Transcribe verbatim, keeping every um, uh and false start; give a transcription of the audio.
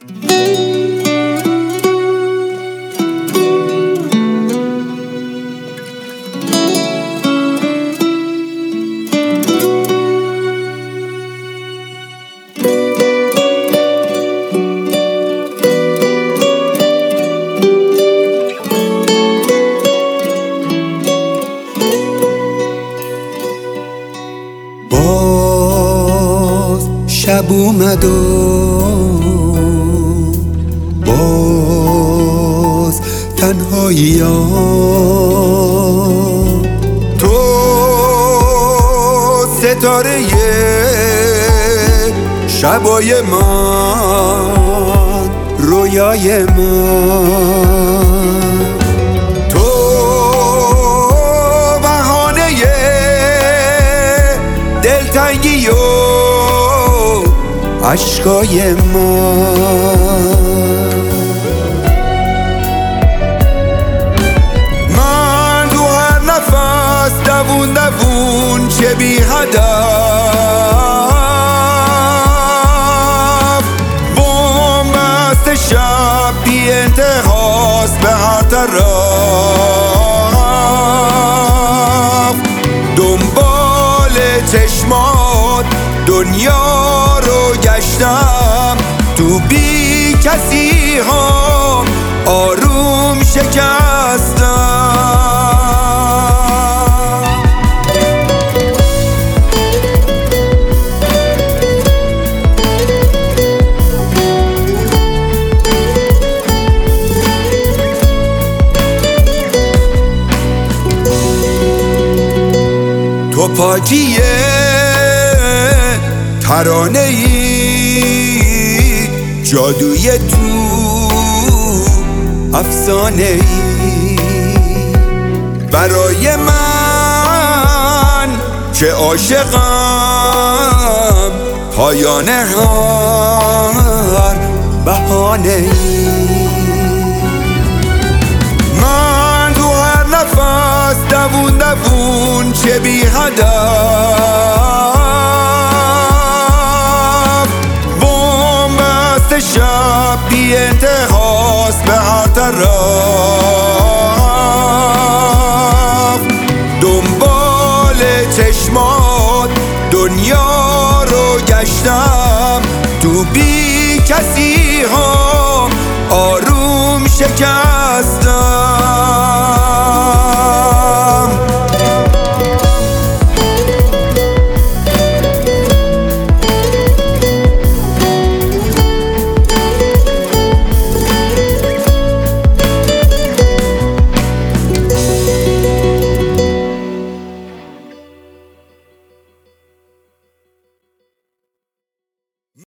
باز شب اومد و باز تنهایی ها، تو ستاره شبای من، رویای من، تو بهانه دلتنگی و عشقای من. من تو هر نفس دوون دوون چه بی هدف، بومبست شب بی انتهاست به هر طرف، دنبال چشمات دنیا رو گشتم، تو بی کسی ها آروم شکستم. تو پاکیه ترانه ای، جادوی تو افسانه ای، برای من که عاشقم پایان هر بهانه ای. من تو هر نفس دوون دوون چه بی هدف، بومبست شب بی انتهاست به هر طرف، دنبال چشمات دنیا رو گشتم، تو بی کسی ها آروم شکستم.